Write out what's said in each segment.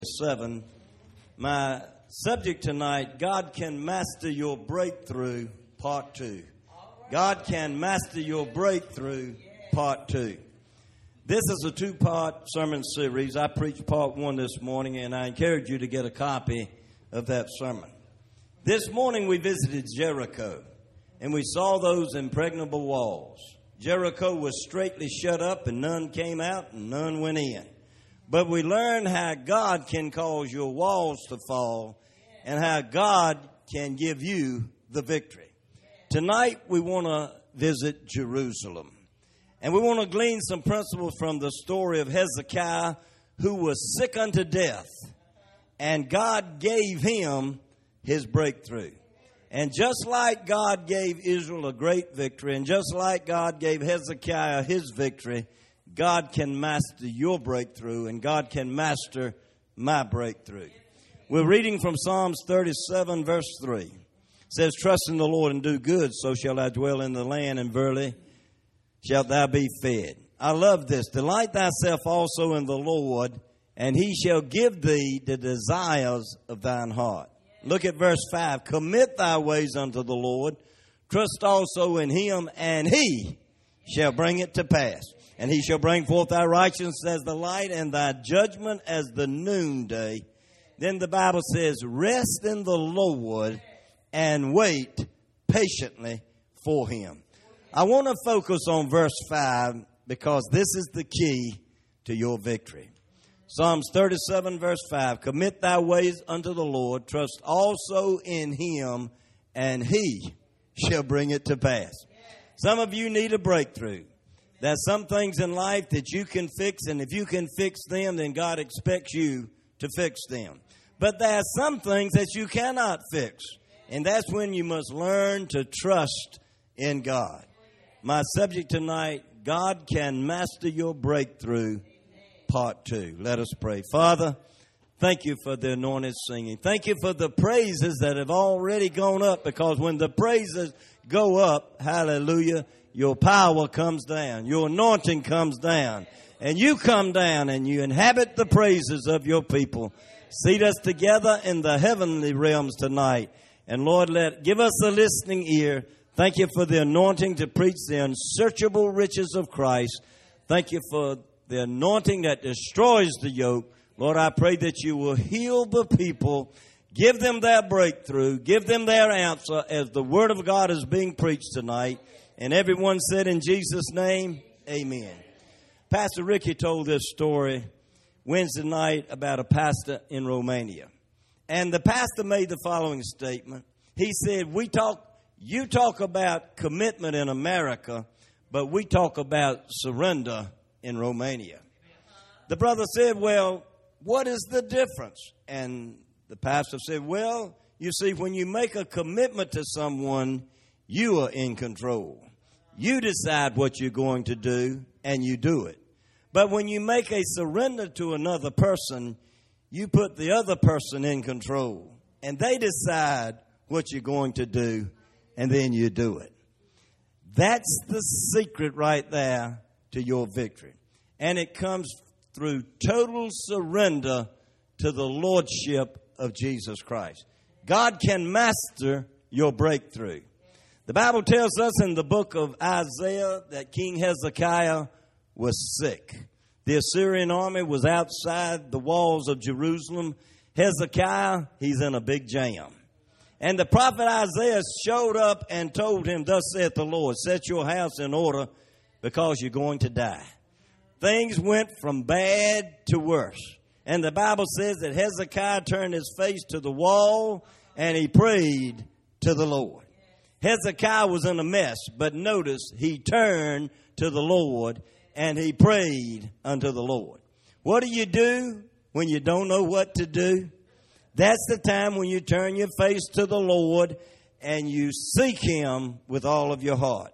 7. My subject tonight, God can master your breakthrough, part 2. God can master your breakthrough, part 2. This is a two-part sermon series. I preached part 1 this morning, and I encourage you to get a copy of that sermon. This morning we visited Jericho, and we saw those impregnable walls. Jericho was straitly shut up, and none came out, and none went in. But we learned how God can cause your walls to fall and how God can give you the victory. Tonight we want to visit Jerusalem. And we want to glean some principles from the story of Hezekiah, who was sick unto death. And God gave him his breakthrough. And just like God gave Israel a great victory, and just like God gave Hezekiah his victory, God can master your breakthrough, and God can master my breakthrough. We're reading from Psalms 37, verse 3. It says, "Trust in the Lord and do good, so shall thou dwell in the land, and verily shalt thou be fed." I love this. "Delight thyself also in the Lord, and he shall give thee the desires of thine heart." Look at verse 5. "Commit thy ways unto the Lord, trust also in him, and he shall bring it to pass. And he shall bring forth thy righteousness as the light, and thy judgment as the noonday." Then the Bible says, "Rest in the Lord and wait patiently for him." I want to focus on verse 5 because this is the key to your victory. Psalms 37, verse 5, "Commit thy ways unto the Lord, trust also in him, and he shall bring it to pass." Some of you need a breakthrough. There's some things in life that you can fix, and if you can fix them, then God expects you to fix them. But there are some things that you cannot fix, and that's when you must learn to trust in God. My subject tonight, God can master your breakthrough, part 2. Let us pray. Father, thank you for the anointed singing. Thank you for the praises that have already gone up, because when the praises go up, hallelujah, your power comes down, your anointing comes down, and you come down and you inhabit the praises of your people. Seat us together in the heavenly realms tonight. And Lord, give us a listening ear. Thank you for the anointing to preach the unsearchable riches of Christ. Thank you for the anointing that destroys the yoke. Lord, I pray that you will heal the people, give them their breakthrough, give them their answer as the word of God is being preached tonight. And everyone said in Jesus' name, amen. Pastor Ricky told this story Wednesday night about a pastor in Romania. And the pastor made the following statement. He said, you talk about commitment in America, but we talk about surrender in Romania. The brother said, "Well, what is the difference?" And the pastor said, "Well, you see, when you make a commitment to someone, you are in control. You decide what you're going to do, and you do it. But when you make a surrender to another person, you put the other person in control, and they decide what you're going to do, and then you do it." That's the secret right there to your victory. And it comes through total surrender to the lordship of Jesus Christ. God can master your breakthrough. The Bible tells us in the book of Isaiah that King Hezekiah was sick. The Assyrian army was outside the walls of Jerusalem. Hezekiah, he's in a big jam. And the prophet Isaiah showed up and told him, "Thus saith the Lord, set your house in order because you're going to die." Things went from bad to worse. And the Bible says that Hezekiah turned his face to the wall and he prayed to the Lord. Hezekiah was in a mess, but notice he turned to the Lord and he prayed unto the Lord. What do you do when you don't know what to do? That's the time when you turn your face to the Lord and you seek him with all of your heart.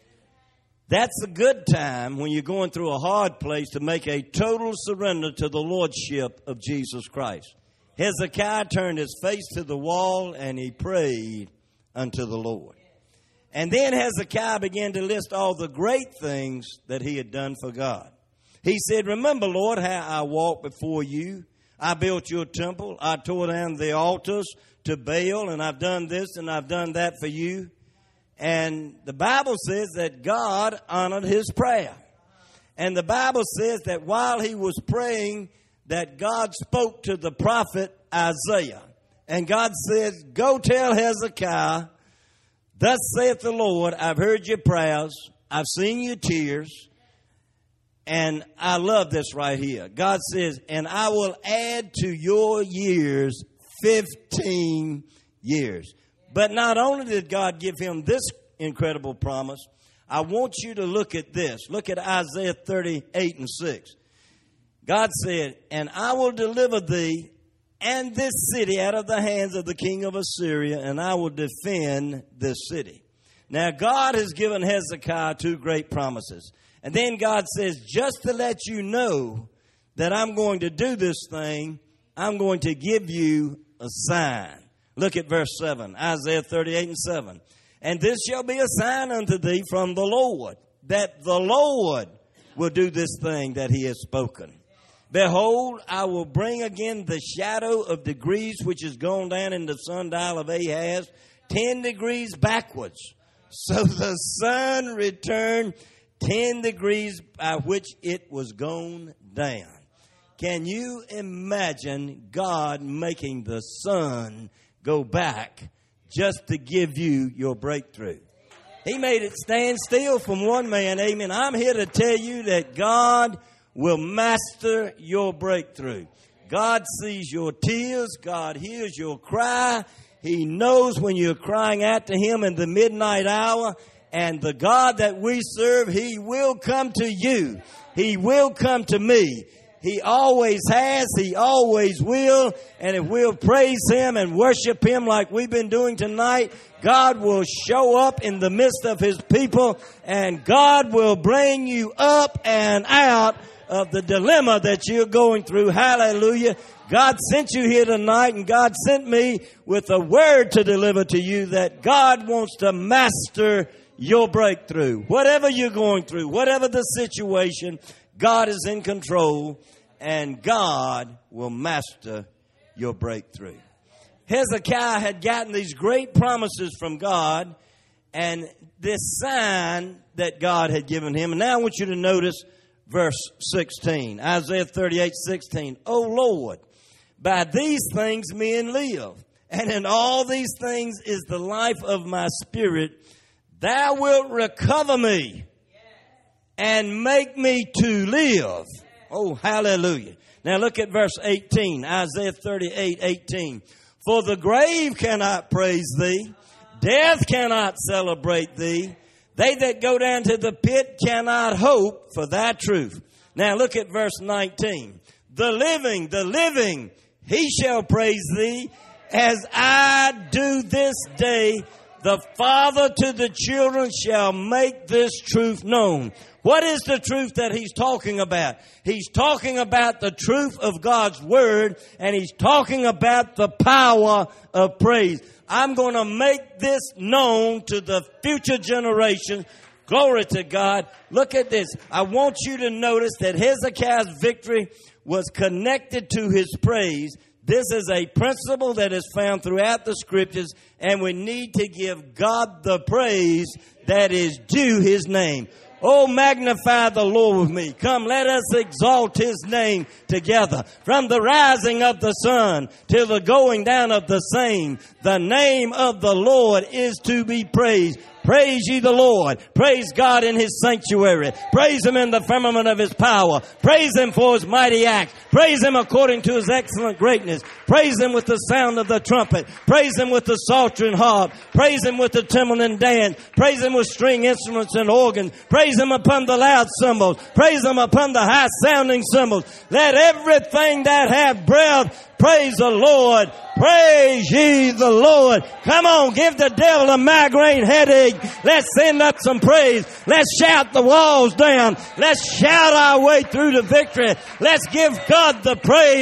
That's a good time when you're going through a hard place to make a total surrender to the lordship of Jesus Christ. Hezekiah turned his face to the wall and he prayed unto the Lord. And then Hezekiah began to list all the great things that he had done for God. He said, "Remember, Lord, how I walked before you I built your temple. I tore down the altars to Baal, and I've done this and I've done that for you. And the Bible says that God honored his prayer. And the Bible says that while he was praying, that God spoke to the prophet Isaiah. And God says, go tell Hezekiah, thus saith the Lord, I've heard your prayers, I've seen your tears, and I love this right here. God says, and I will add to your years 15 years. But not only did God give him this incredible promise, I want you to look at this. Look at Isaiah 38 and 6. God said, and I will deliver thee and this city out of the hands of the king of Assyria, and I will defend this city. Now, God has given Hezekiah two great promises. And then God says, just to let you know that I'm going to do this thing, I'm going to give you a sign. Look at verse 7, Isaiah 38 and 7. And this shall be a sign unto thee from the Lord, that the Lord will do this thing that he has spoken. Behold, I will bring again the shadow of degrees which is gone down in the sundial of Ahaz, 10 degrees backwards. So the sun returned 10 degrees by which it was gone down. Can you imagine God making the sun go back just to give you your breakthrough? He made it stand still from one man. Amen. I'm here to tell you that God will master your breakthrough. God sees your tears. God hears your cry. He knows when you're crying out to him in the midnight hour. And the God that we serve, he will come to you. He will come to me. He always has. He always will. And if we'll praise him and worship him like we've been doing tonight, God will show up in the midst of his people. And God will bring you up and out of the dilemma that you're going through. Hallelujah. God sent you here tonight, and God sent me with a word to deliver to you that God wants to master your breakthrough. Whatever you're going through, whatever the situation, God is in control, and God will master your breakthrough. Hezekiah had gotten these great promises from God and this sign that God had given him. And now I want you to notice verse 16, Isaiah 38:16. O Lord, by these things men live, and in all these things is the life of my spirit. Thou wilt recover me and make me to live. Oh, hallelujah. Now look at verse 18, Isaiah 38:18. For the grave cannot praise thee, death cannot celebrate thee. They that go down to the pit cannot hope for thy truth. Now look at verse 19. The living, he shall praise thee, as I do this day. The father to the children shall make this truth known. What is the truth that he's talking about? He's talking about the truth of God's word, and he's talking about the power of praise. I'm going to make this known to the future generations. Glory to God. Look at this. I want you to notice that Hezekiah's victory was connected to his praise. This is a principle that is found throughout the scriptures, and we need to give God the praise that is due his name. Oh, magnify the Lord with me. Come, let us exalt his name together. From the rising of the sun till the going down of the same, the name of the Lord is to be praised. Praise ye the Lord. Praise God in his sanctuary. Praise him in the firmament of his power. Praise him for his mighty acts. Praise him according to his excellent greatness. Praise him with the sound of the trumpet. Praise him with the psaltery and harp. Praise him with the timbrel and dance. Praise him with string instruments and organs. Praise him upon the loud cymbals. Praise him upon the high sounding cymbals. Let everything that hath breath praise the Lord. Praise ye the Lord. Come on, give the devil a migraine headache. Let's send up some praise. Let's shout the walls down. Let's shout our way through the victory. Let's give God the praise.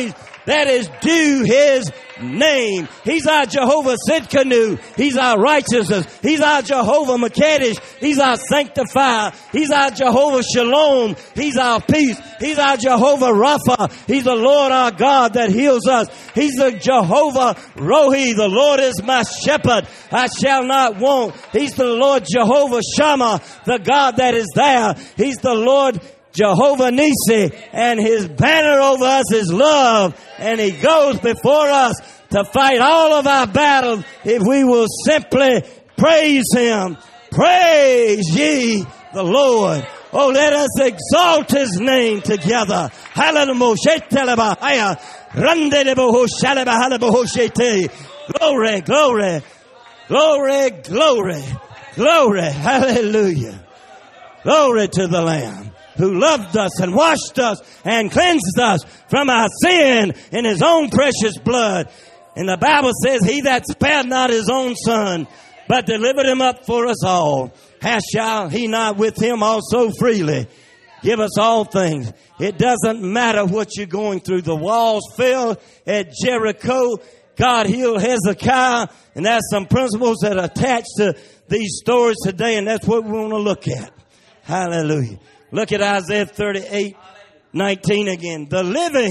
that is due His name. He's our Jehovah Sidkenu. He's our righteousness. He's our Jehovah Makadesh. He's our sanctifier. He's our Jehovah Shalom. He's our peace. He's our Jehovah Rapha. He's the Lord our God that heals us. He's the Jehovah Rohi. The Lord is my shepherd. I shall not want. He's the Lord Jehovah Shammah, the God that is there. He's the Lord Jehovah Nisi, and His banner over us is love, and He goes before us to fight all of our battles if we will simply praise Him. Praise ye the Lord. Oh, let us exalt His name together. Glory, glory, glory, glory, glory. Hallelujah. Glory to the Lamb, who loved us and washed us and cleansed us from our sin in His own precious blood. And the Bible says, He that spared not His own Son, but delivered Him up for us all, how shall He not with Him also freely give us all things? It doesn't matter what you're going through. The walls fell at Jericho. God healed Hezekiah. And there's some principles that are attached to these stories today, and that's what we want to look at. Hallelujah. Look at Isaiah 38:19 again. The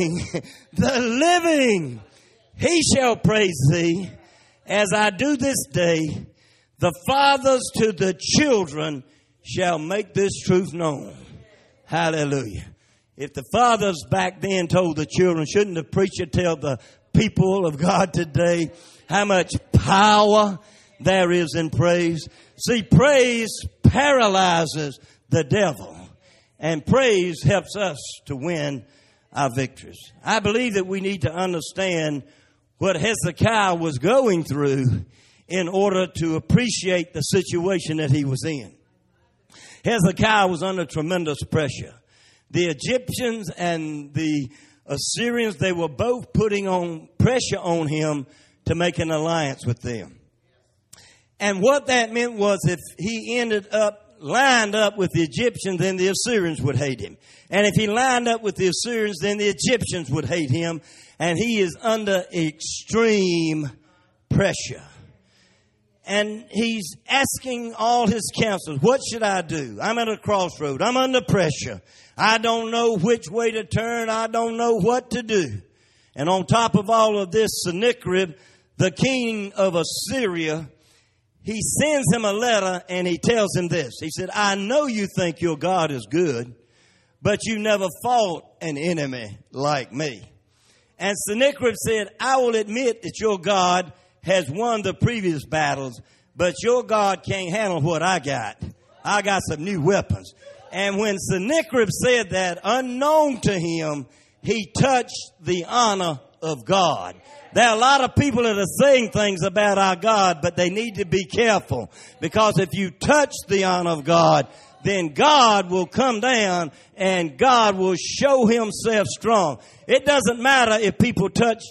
living, He shall praise Thee, as I do this day. The fathers to the children shall make this truth known. Hallelujah. If the fathers back then told the children, shouldn't the preacher tell the people of God today how much power there is in praise? See, praise paralyzes the devil. And praise helps us to win our victories. I believe that we need to understand what Hezekiah was going through in order to appreciate the situation that he was in. Hezekiah was under tremendous pressure. The Egyptians and the Assyrians, they were both putting on pressure on him to make an alliance with them. And what that meant was if he lined up with the Egyptians, then the Assyrians would hate him. And if he lined up with the Assyrians, then the Egyptians would hate him. And he is under extreme pressure. And he's asking all his counselors, what should I do? I'm at a crossroad. I'm under pressure. I don't know which way to turn. I don't know what to do. And on top of all of this, Sennacherib, the king of Assyria, he sends him a letter and he tells him this. He said, I know you think your God is good, but you never fought an enemy like me. And Sennacherib said, I will admit that your God has won the previous battles, but your God can't handle what I got. I got some new weapons. And when Sennacherib said that, unknown to him, he touched the honor of God. There are a lot of people that are saying things about our God, but they need to be careful. Because if you touch the honor of God, then God will come down and God will show Himself strong. It doesn't matter if people touch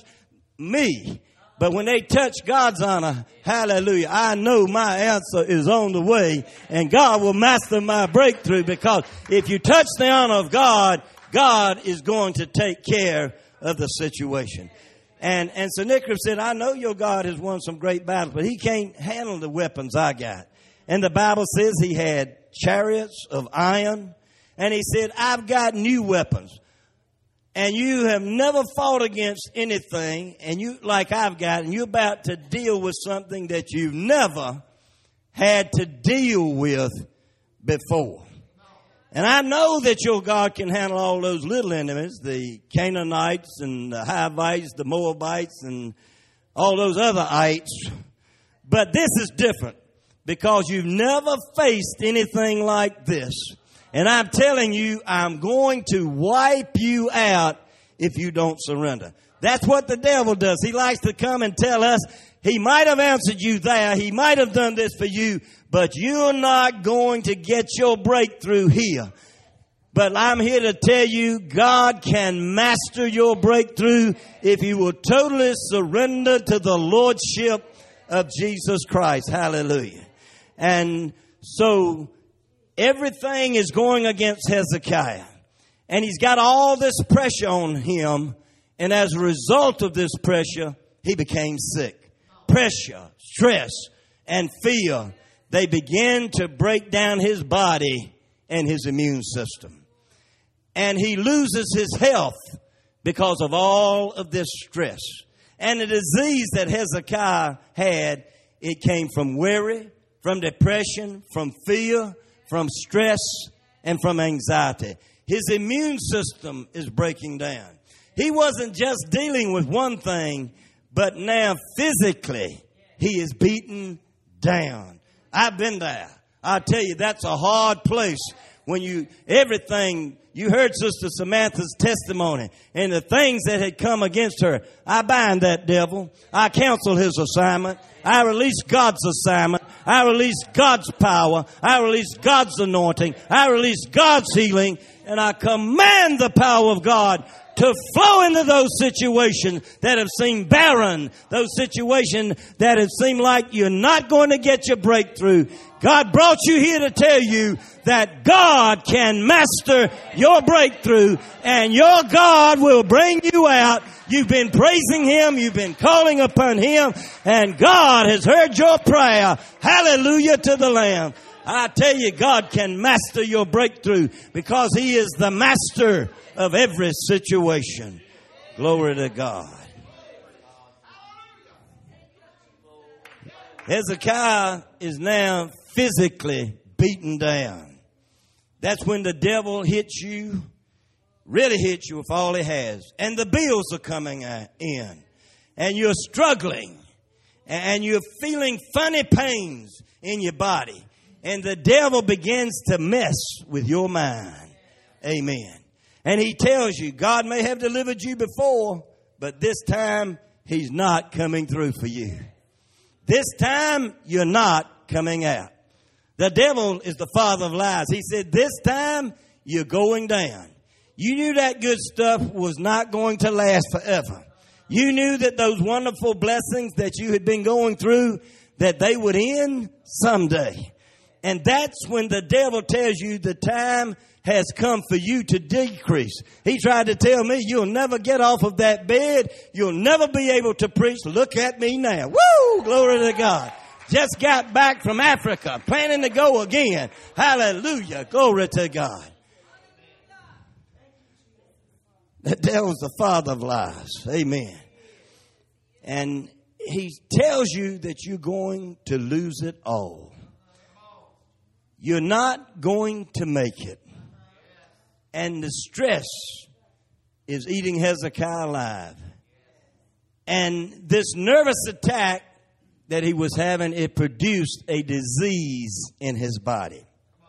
me, but when they touch God's honor, hallelujah, I know my answer is on the way and God will master my breakthrough, because if you touch the honor of God, God is going to take care of the situation. And Sennacherib said, I know your God has won some great battles, but he can't handle the weapons I got. And the Bible says he had chariots of iron. And he said, I've got new weapons. And you have never fought against anything, and you like I've got, and you're about to deal with something that you've never had to deal with before. And I know that your God can handle all those little enemies, the Canaanites and the Hivites, the Moabites, and all those other ites. But this is different, because you've never faced anything like this. And I'm telling you, I'm going to wipe you out if you don't surrender. That's what the devil does. He likes to come and tell us, he might have answered you there, he might have done this for you, but you're not going to get your breakthrough here. But I'm here to tell you, God can master your breakthrough if you will totally surrender to the Lordship of Jesus Christ. Hallelujah. And so everything is going against Hezekiah. And he's got all this pressure on him. And as a result of this pressure, he became sick. Pressure, stress, and fear, they began to break down his body and his immune system. And he loses his health because of all of this stress. And the disease that Hezekiah had, it came from worry, from depression, from fear, from stress, and from anxiety. His immune system is breaking down. He wasn't just dealing with one thing, but now physically he is beaten down. I've been there. I tell you, that's a hard place when you heard Sister Samantha's testimony and the things that had come against her. I bind that devil. I cancel his assignment. I release God's assignment. I release God's power. I release God's anointing. I release God's healing. And I command the power of God to flow into those situations that have seemed barren, those situations that have seemed like you're not going to get your breakthrough. God brought you here to tell you that God can master your breakthrough, and your God will bring you out. You've been praising Him, you've been calling upon Him, and God has heard your prayer. Hallelujah to the Lamb. I tell you, God can master your breakthrough because He is the master of every situation. Glory to God. Hezekiah is now physically beaten down. That's when the devil hits you, really hits you with all he has. And the bills are coming in. And you're struggling. And you're feeling funny pains in your body. And the devil begins to mess with your mind. Amen. And he tells you, God may have delivered you before, but this time He's not coming through for you. This time you're not coming out. The devil is the father of lies. He said, this time you're going down. You knew that good stuff was not going to last forever. You knew that those wonderful blessings that you had been going through, that they would end someday. And that's when the devil tells you the time has come for you to decrease. He tried to tell me, you'll never get off of that bed. You'll never be able to preach. Look at me now. Woo! Glory to God. Just got back from Africa, planning to go again. Hallelujah. Glory to God. The devil's the father of lies. Amen. And he tells you that you're going to lose it all. You're not going to make it. And the stress is eating Hezekiah alive. And this nervous attack that he was having, it produced a disease in his body.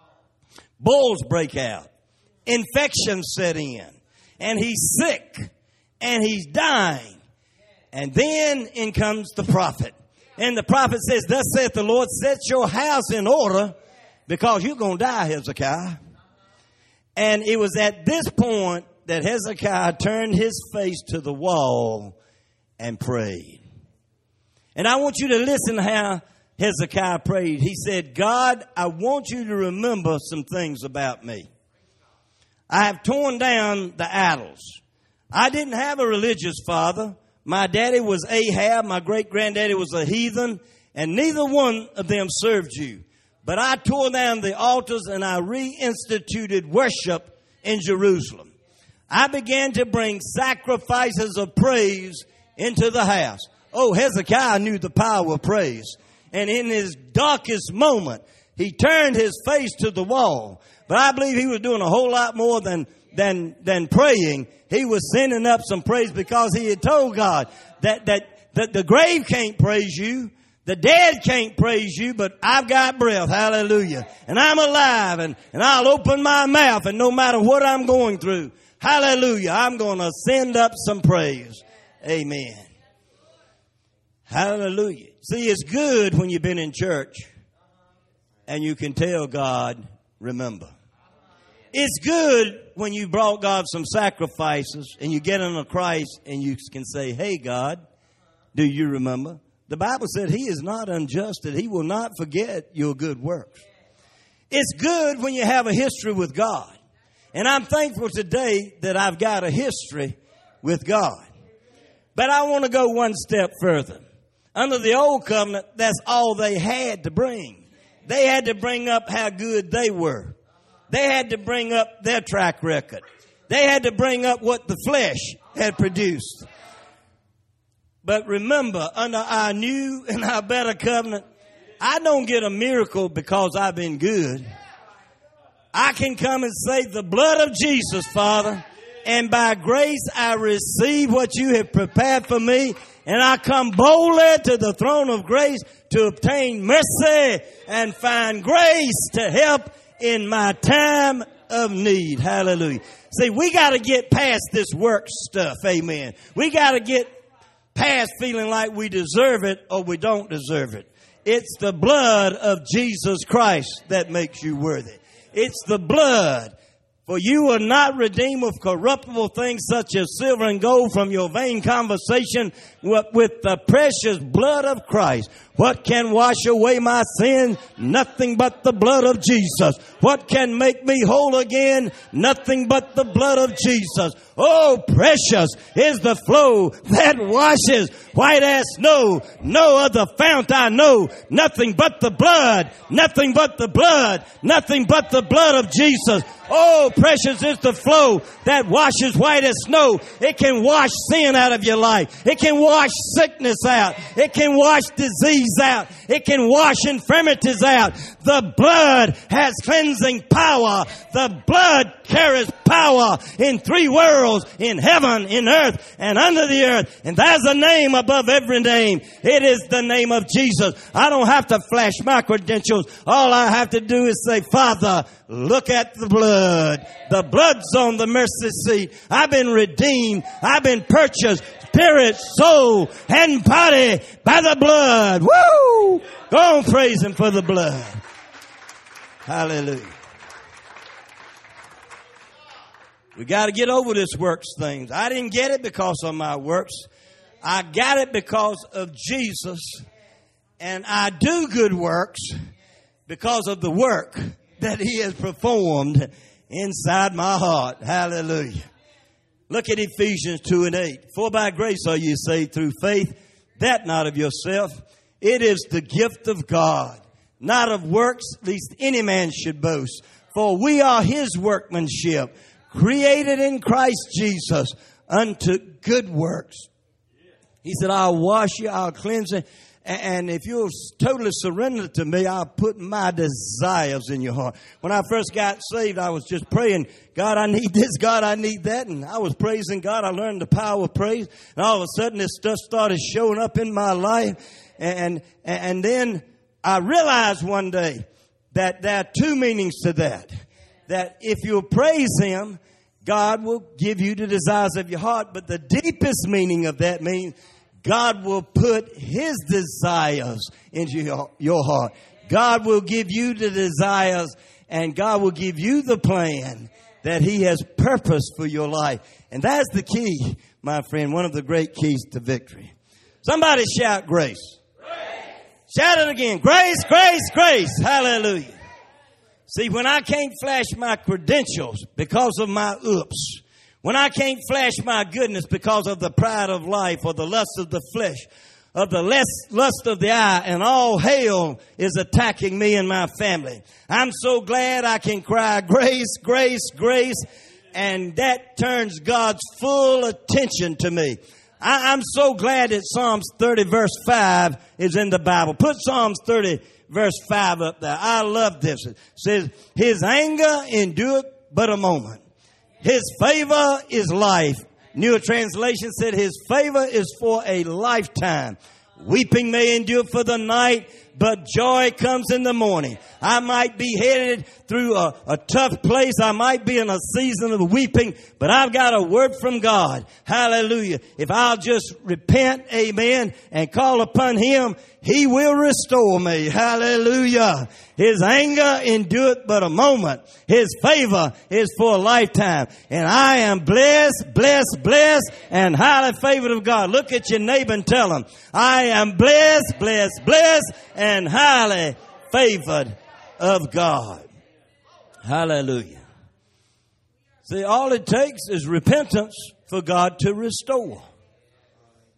Boils break out. Infections set in. And he's sick. And he's dying. And then in comes the prophet. And the prophet says, thus saith the Lord, set your house in order, because you're going to die, Hezekiah. And it was at this point that Hezekiah turned his face to the wall and prayed. And I want you to listen to how Hezekiah prayed. He said, God, I want you to remember some things about me. I have torn down the idols. I didn't have a religious father. My daddy was Ahab. My great-granddaddy was a heathen. And neither one of them served you. But I tore down the altars and I reinstituted worship in Jerusalem. I began to bring sacrifices of praise into the house. Oh, Hezekiah knew the power of praise. And in his darkest moment, he turned his face to the wall. But I believe he was doing a whole lot more than praying. He was sending up some praise because he had told God that the grave can't praise you. The dead can't praise you, but I've got breath. Hallelujah. And I'm alive, and I'll open my mouth, and no matter what I'm going through, hallelujah, I'm going to send up some praise. Amen. Hallelujah. See, it's good when you've been in church and you can tell God, remember. It's good when you brought God some sacrifices and you get into Christ and you can say, hey, God, do you remember? The Bible said He is not unjust, that He will not forget your good works. It's good when you have a history with God. And I'm thankful today that I've got a history with God. But I want to go one step further. Under the old covenant, that's all they had to bring. They had to bring up how good they were. They had to bring up their track record. They had to bring up what the flesh had produced. But remember, under our new and our better covenant, I don't get a miracle because I've been good. I can come and say the blood of Jesus, Father, and by grace I receive what you have prepared for me, and I come boldly to the throne of grace to obtain mercy and find grace to help in my time of need. Hallelujah. See, we got to get past this work stuff. Amen. We got to get past feeling like we deserve it or we don't deserve it. It's the blood of Jesus Christ that makes you worthy. It's the blood. For you are not redeemed with corruptible things such as silver and gold from your vain conversation with the precious blood of Christ. What can wash away my sin? Nothing but the blood of Jesus. What can make me whole again? Nothing but the blood of Jesus. Oh, precious is the flow that washes white as snow. No other fount I know. Nothing but the blood. Nothing but the blood. Nothing but the blood of Jesus. Oh, precious is the flow that washes white as snow. It can wash sin out of your life. It can wash sickness out. It can wash disease out. It can wash infirmities out. The blood has cleansing power. The blood carries power in three worlds, in heaven, in earth, and under the earth. And there's a name above every name. It is the name of Jesus. I don't have to flash my credentials. All I have to do is say, Father, look at the blood. The blood's on the mercy seat. I've been redeemed. I've been purchased. Spirit, soul, and body by the blood. Woo! Go on, praise him for the blood. Hallelujah. We got to get over this works thing. I didn't get it because of my works. I got it because of Jesus. And I do good works because of the work that he has performed inside my heart. Hallelujah. Look at Ephesians 2:8. For by grace are you saved through faith, that not of yourself. It is the gift of God, not of works, lest any man should boast. For we are his workmanship, created in Christ Jesus unto good works. He said, I'll wash you, I'll cleanse you. And if you'll totally surrender to me, I'll put my desires in your heart. When I first got saved, I was just praying, God, I need this, God, I need that. And I was praising God. I learned the power of praise. And all of a sudden, this stuff started showing up in my life. And then I realized one day that there are two meanings to that. That if you'll praise him, God will give you the desires of your heart. But the deepest meaning of that means God will put his desires into your heart. God will give you the desires, and God will give you the plan that he has purposed for your life. And that's the key, my friend, one of the great keys to victory. Somebody shout grace. Grace. Shout it again. Grace, grace, grace. Hallelujah. See, when I can't flash my credentials because of my oops, when I can't flash my goodness because of the pride of life or the lust of the flesh, of the lust of the eye, and all hell is attacking me and my family, I'm so glad I can cry grace, grace, grace, and that turns God's full attention to me. I'm so glad that Psalms 30 verse 5 is in the Bible. Put Psalms 30 verse 5 up there. I love this. It says, his anger endureth but a moment. His favor is life. Newer translation said his favor is for a lifetime. Weeping may endure for the night, but joy comes in the morning. I might be headed through a tough place. I might be in a season of weeping, but I've got a word from God. Hallelujah. If I'll just repent, amen, and call upon him, he will restore me. Hallelujah. His anger endureth but a moment. His favor is for a lifetime. And I am blessed, blessed, blessed, and highly favored of God. Look at your neighbor and tell him, I am blessed, blessed, blessed, and highly favored of God. Hallelujah. See, all it takes is repentance for God to restore.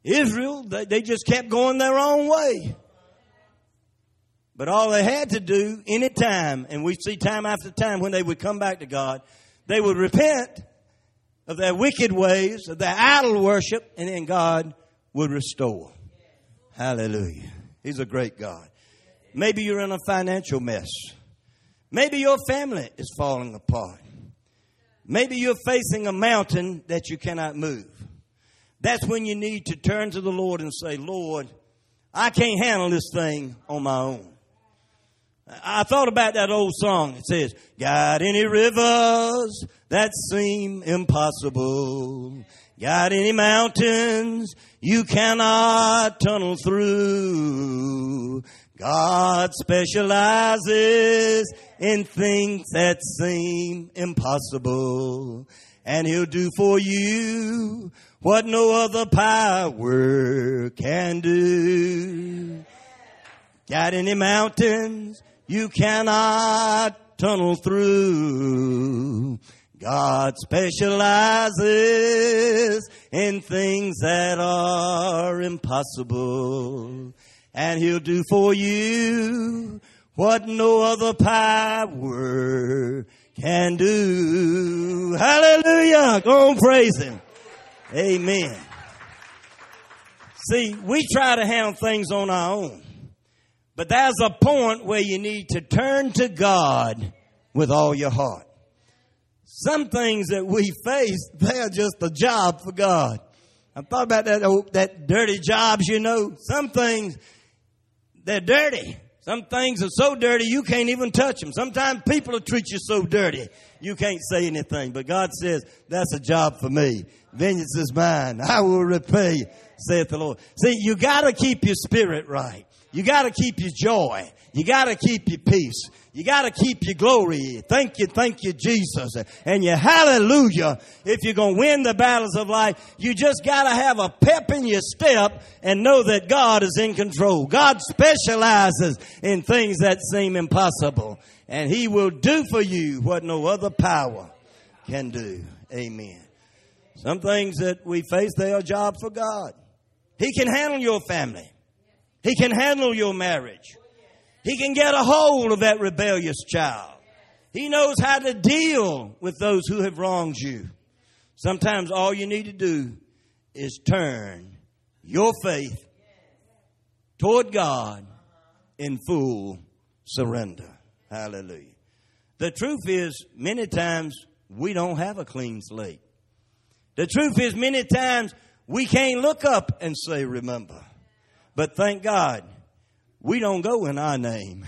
Israel, they just kept going their own way. But all they had to do any time, and we see time after time when they would come back to God, they would repent of their wicked ways, of their idol worship, and then God would restore. Hallelujah. He's a great God. Maybe you're in a financial mess. Maybe your family is falling apart. Maybe you're facing a mountain that you cannot move. That's when you need to turn to the Lord and say, Lord, I can't handle this thing on my own. I thought about that old song. It says, got any rivers that seem impossible? Got any mountains you cannot tunnel through? God specializes in things that seem impossible, and He'll do for you what no other power can do. Got any mountains you cannot tunnel through? God specializes in things that are impossible, and He'll do for you what no other power can do. Hallelujah. Go on, praise Him. Amen. See, we try to handle things on our own. But there's a point where you need to turn to God with all your heart. Some things that we face, they're just a job for God. I thought about that dirty jobs, you know. Some things, they're dirty. Some things are so dirty you can't even touch them. Sometimes people will treat you so dirty you can't say anything. But God says, that's a job for me. Vengeance is mine. I will repay, saith the Lord. See, you got to keep your spirit right. You got to keep your joy. You got to keep your peace. You got to keep your glory. Thank you, Jesus. And your hallelujah. If you're going to win the battles of life, you just got to have a pep in your step and know that God is in control. God specializes in things that seem impossible. And He will do for you what no other power can do. Amen. Some things that we face, they are a job for God. He can handle your family. He can handle your marriage. He can get a hold of that rebellious child. He knows how to deal with those who have wronged you. Sometimes all you need to do is turn your faith toward God in full surrender. Hallelujah. The truth is, many times we don't have a clean slate. The truth is, many times we can't look up and say, remember. But thank God, we don't go in our name.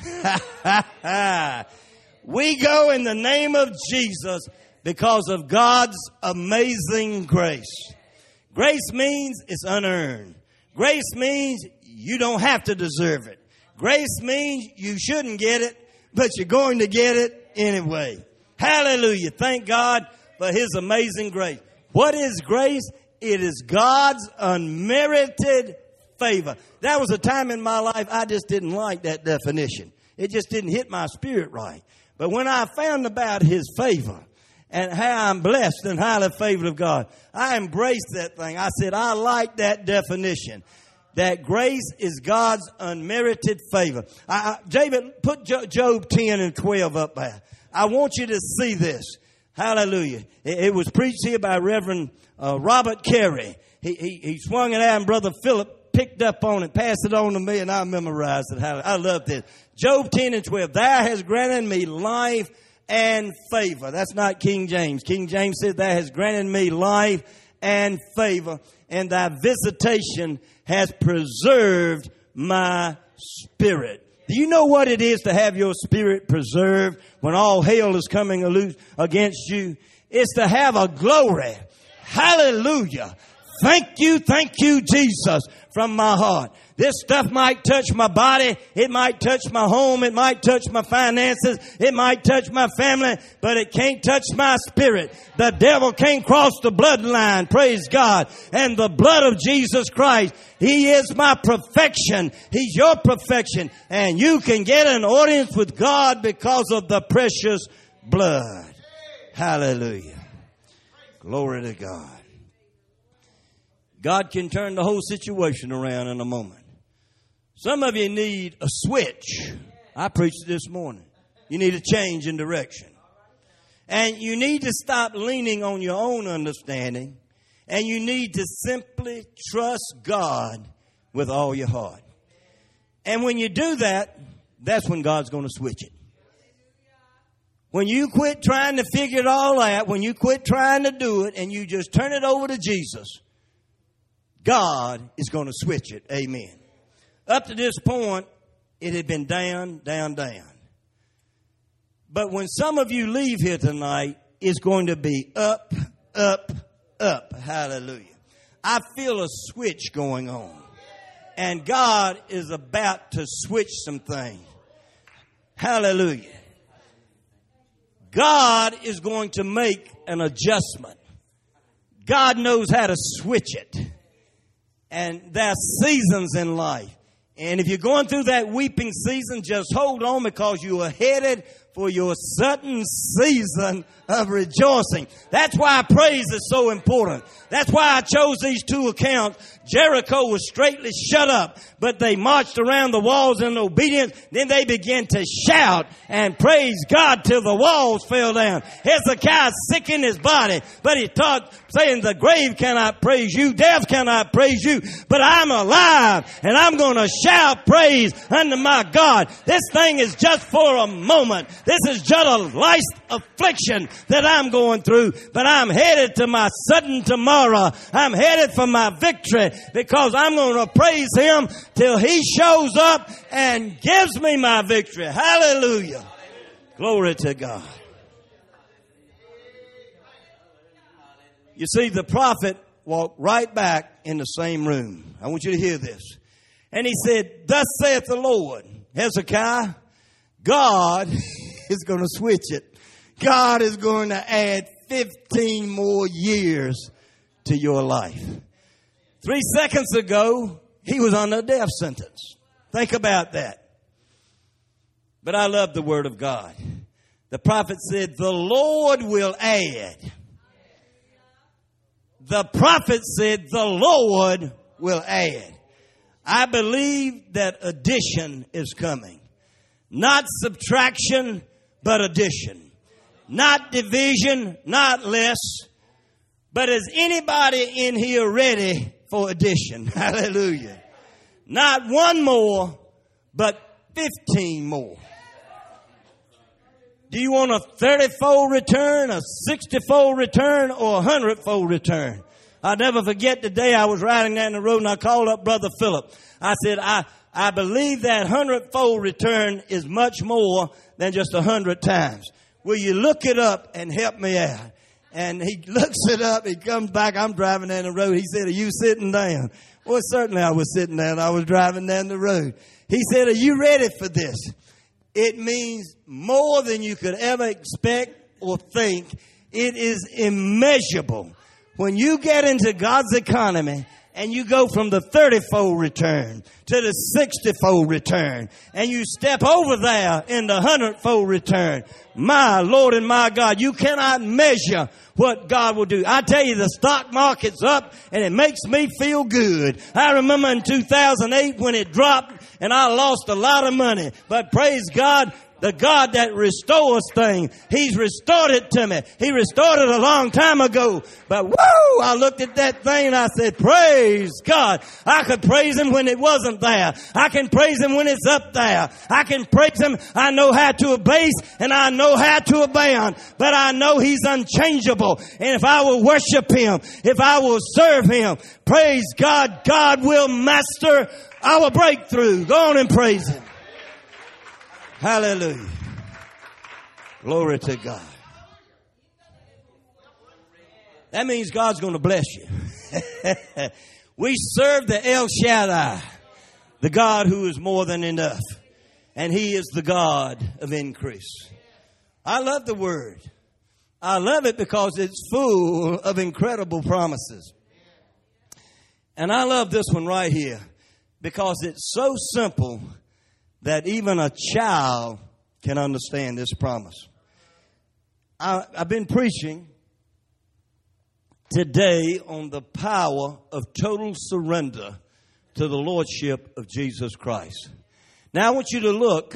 We go in the name of Jesus because of God's amazing grace. Grace means it's unearned. Grace means you don't have to deserve it. Grace means you shouldn't get it, but you're going to get it anyway. Hallelujah. Thank God for His amazing grace. What is grace? It is God's unmerited favor. There was a time in my life I just didn't like that definition. It just didn't hit my spirit right. But when I found about His favor and how I'm blessed and highly favored of God, I embraced that thing. I said, I like that definition. That grace is God's unmerited favor. David, put Job 10 and 12 up there. I want you to see this. Hallelujah. It was preached here by Reverend Robert Carey. He swung it out and Brother Philip picked up on it, passed it on to me, and I memorized it. I love this. Job 10 and 12. Thou hast granted me life and favor. That's not King James. King James said, Thou hast granted me life and favor, and thy visitation has preserved my spirit. Do you know what it is to have your spirit preserved when all hell is coming loose against you? It's to have a glory. Hallelujah. Thank you, Jesus, from my heart. This stuff might touch my body. It might touch my home. It might touch my finances. It might touch my family, but it can't touch my spirit. The devil can't cross the bloodline. Praise God. And the blood of Jesus Christ, He is my perfection. He's your perfection. And you can get an audience with God because of the precious blood. Hallelujah. Glory to God. God can turn the whole situation around in a moment. Some of you need a switch. I preached this morning. You need a change in direction. And you need to stop leaning on your own understanding. And you need to simply trust God with all your heart. And when you do that, that's when God's going to switch it. When you quit trying to figure it all out, when you quit trying to do it, and you just turn it over to Jesus, God is going to switch it. Amen. Up to this point, it had been down, down, down. But when some of you leave here tonight, it's going to be up, up, up. Hallelujah. I feel a switch going on. And God is about to switch some things. Hallelujah. God is going to make an adjustment. God knows how to switch it. And there are seasons in life. And if you're going through that weeping season, just hold on, because you are headed for your sudden season of rejoicing. That's why praise is so important. That's why I chose these two accounts. Jericho was straightly shut up, but they marched around the walls in obedience. Then they began to shout and praise God till the walls fell down. Hezekiah sick in his body, but he talked saying, the grave cannot praise you, death cannot praise you, but I'm alive and I'm going to shout praise unto my God. This thing is just for a moment. This is just a light affliction that I'm going through, but I'm headed to my sudden tomorrow. I'm headed for my victory, because I'm going to praise Him till He shows up and gives me my victory. Hallelujah. Glory to God. You see, the prophet walked right back in the same room. I want you to hear this. And he said, thus saith the Lord, Hezekiah, God is going to switch it. God is going to add 15 more years to your life. 3 seconds ago, he was on a death sentence. Think about that. But I love the word of God. The prophet said, the Lord will add. The prophet said, the Lord will add. I believe that addition is coming. Not subtraction, but addition. Not division, not less. But is anybody in here ready for addition? Hallelujah. Not one more, but 15 more. Do you want a 30-fold return, a 60-fold return, or a 100-fold return? I'll never forget the day I was riding down the road and I called up Brother Philip. I said, I believe that 100-fold return is much more than just 100 times. Will you look it up and help me out? And he looks it up. He comes back. I'm driving down the road. He said, are you sitting down? Well, certainly I was sitting down. I was driving down the road. He said, are you ready for this? It means more than you could ever expect or think. It is immeasurable. When you get into God's economy and you go from the 30-fold return to the 60-fold return, and you step over there in the 100-fold return, my Lord and my God, you cannot measure what God will do. I tell you, the stock market's up and it makes me feel good. I remember in 2008 when it dropped and I lost a lot of money, but praise God, the God that restores things, He's restored it to me. He restored it a long time ago. But whoa, I looked at that thing and I said, praise God. I could praise Him when it wasn't there. I can praise Him when it's up there. I can praise Him. I know how to abase and I know how to abound. But I know He's unchangeable. And if I will worship Him, if I will serve Him, praise God, God will master our breakthrough. Go on and praise Him. Hallelujah. Glory to God. That means God's going to bless you. We serve the El Shaddai, the God who is more than enough. And He is the God of increase. I love the word. I love it because it's full of incredible promises. And I love this one right here because it's so simple that even a child can understand this promise. I've been preaching today on the power of total surrender to the Lordship of Jesus Christ. Now I want you to look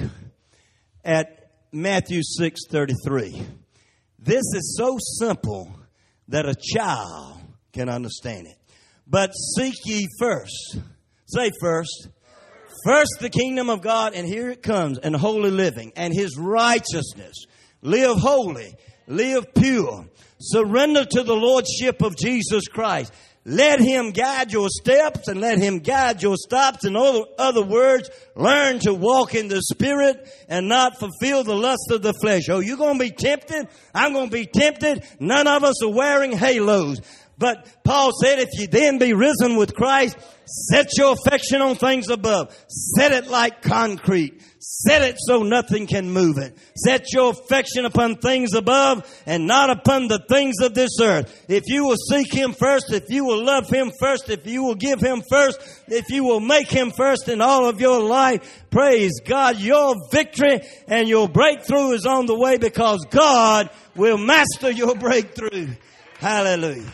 at Matthew 6:33. This is so simple that a child can understand it. But seek ye first. Say first. First the kingdom of God, and here it comes, and holy living, and His righteousness. Live holy. Live pure. Surrender to the Lordship of Jesus Christ. Let Him guide your steps and let Him guide your stops. In other words, learn to walk in the Spirit and not fulfill the lust of the flesh. Oh, you're going to be tempted? I'm going to be tempted. None of us are wearing halos. But Paul said, if you then be risen with Christ, set your affection on things above. Set it like concrete. Set it so nothing can move it. Set your affection upon things above and not upon the things of this earth. If you will seek Him first, if you will love Him first, if you will give Him first, if you will make Him first in all of your life, praise God, your victory and your breakthrough is on the way, because God will master your breakthrough. Hallelujah.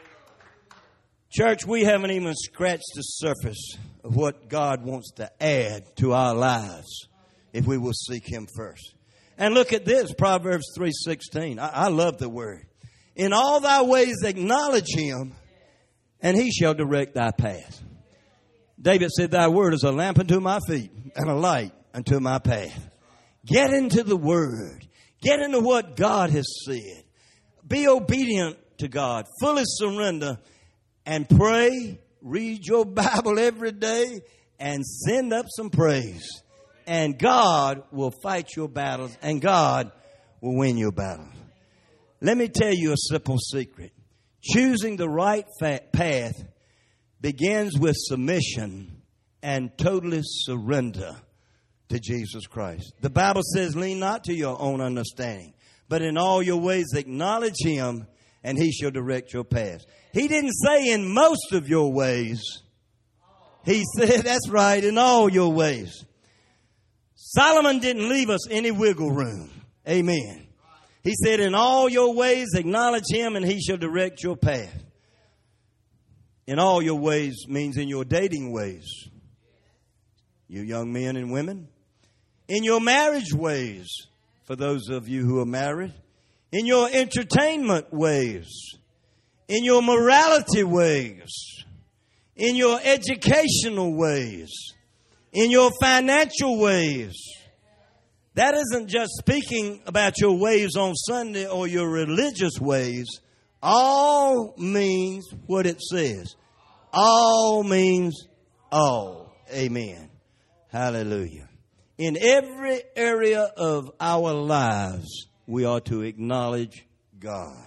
Church, we haven't even scratched the surface of what God wants to add to our lives if we will seek Him first. And look at this, Proverbs 3:16. I love the word. In all thy ways acknowledge Him, and He shall direct thy path. David said, thy word is a lamp unto my feet and a light unto my path. Get into the word. Get into what God has said. Be obedient to God. Fully surrender. And pray, read your Bible every day, and send up some praise. And God will fight your battles, and God will win your battles. Let me tell you a simple secret. Choosing the right path begins with submission and totally surrender to Jesus Christ. The Bible says, lean not to your own understanding, but in all your ways acknowledge Him, and He shall direct your paths. He didn't say in most of your ways. He said, that's right, in all your ways. Solomon didn't leave us any wiggle room. Amen. He said, in all your ways, acknowledge Him, and He shall direct your path. In all your ways means in your dating ways. You young men and women. In your marriage ways, for those of you who are married. In your entertainment ways. In your morality ways, in your educational ways, in your financial ways. That isn't just speaking about your ways on Sunday or your religious ways. All means what it says. All means all. Amen. Hallelujah. In every area of our lives, we are to acknowledge God.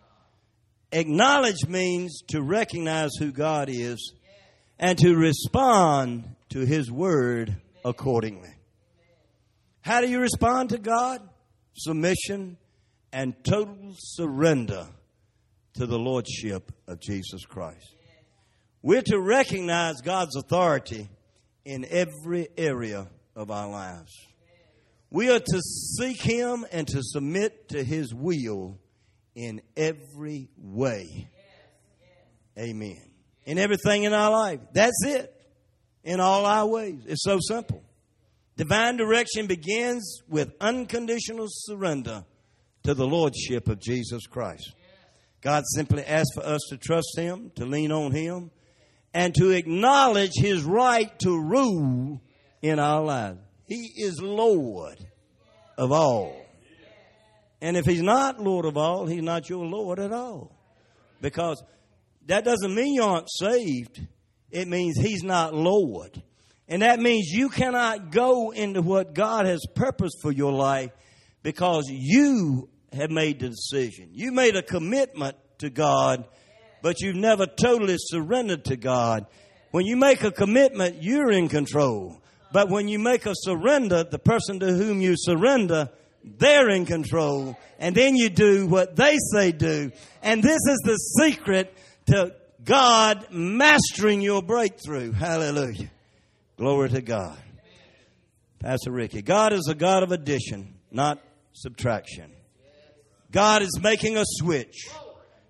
Acknowledge means to recognize who God is and to respond to His word accordingly. How do you respond to God? Submission and total surrender to the Lordship of Jesus Christ. We're to recognize God's authority in every area of our lives. We are to seek Him and to submit to His will in every way. Amen. In everything in our life. That's it. In all our ways. It's so simple. Divine direction begins with unconditional surrender to the Lordship of Jesus Christ. God simply asks for us to trust Him, to lean on Him, and to acknowledge His right to rule in our lives. He is Lord of all. And if He's not Lord of all, He's not your Lord at all. Because that doesn't mean you aren't saved. It means He's not Lord. And that means you cannot go into what God has purposed for your life because you have made the decision. You made a commitment to God, but you've never totally surrendered to God. When you make a commitment, you're in control. But when you make a surrender, the person to whom you surrender, they're in control, and then you do what they say do. And this is the secret to God mastering your breakthrough. Hallelujah. Glory to God. Pastor Ricky, God is a God of addition, not subtraction. God is making a switch.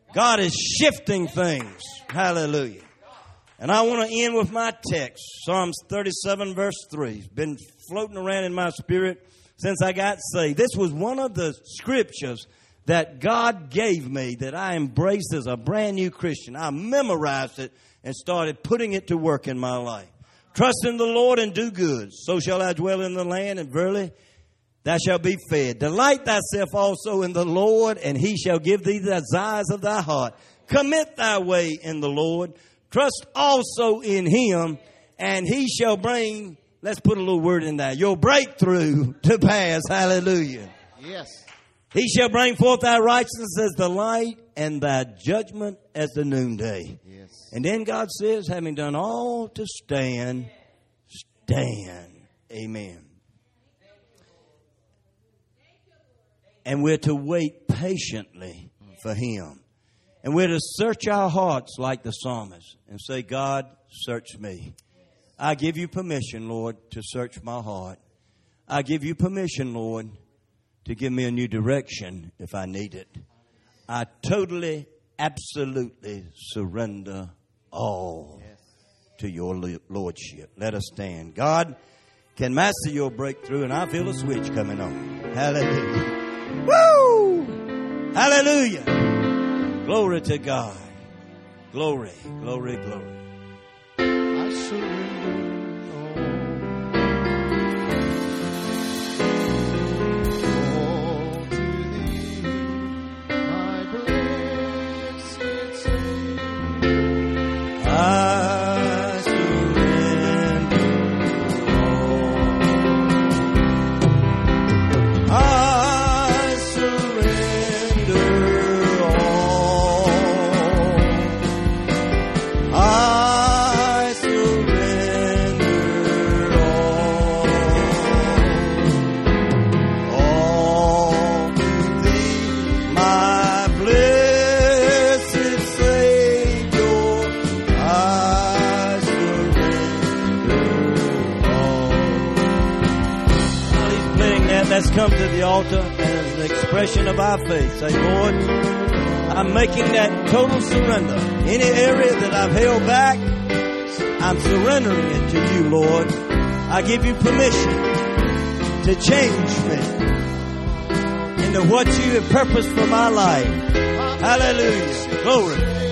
God is shifting things. Hallelujah. And I want to end with my text, Psalms 37, verse 3. It's been floating around in my spirit since I got saved. This was one of the scriptures that God gave me that I embraced as a brand new Christian. I memorized it and started putting it to work in my life. Trust in the Lord and do good. So shall I dwell in the land, and verily thou shalt be fed. Delight thyself also in the Lord, and he shall give thee the desires of thy heart. Commit thy way in the Lord. Trust also in him, and he shall bring, let's put a little word in there, your breakthrough to pass. Hallelujah. Yes. He shall bring forth thy righteousness as the light, and thy judgment as the noonday. Yes. And then God says, having done all to stand, stand. Amen. And we're to wait patiently for him. And we're to search our hearts like the psalmist and say, God, search me. I give you permission, Lord, to search my heart. I give you permission, Lord, to give me a new direction if I need it. I totally, absolutely surrender all to your lordship. Let us stand. God can master your breakthrough, and I feel a switch coming on. Hallelujah. Woo! Hallelujah. Glory to God. Glory, glory, glory. I surrender all to thee, my blessed Savior. I surrender all. I surrender all. I surrender all to thee, my blessed Savior. I surrender all. While he's playing that, let's come to the altar as an expression of our faith. Say, Lord, I'm making that total surrender. Any area that I've held back, I'm surrendering it to you, Lord. I give you permission to change me into what you have purposed for my life. Hallelujah. Glory.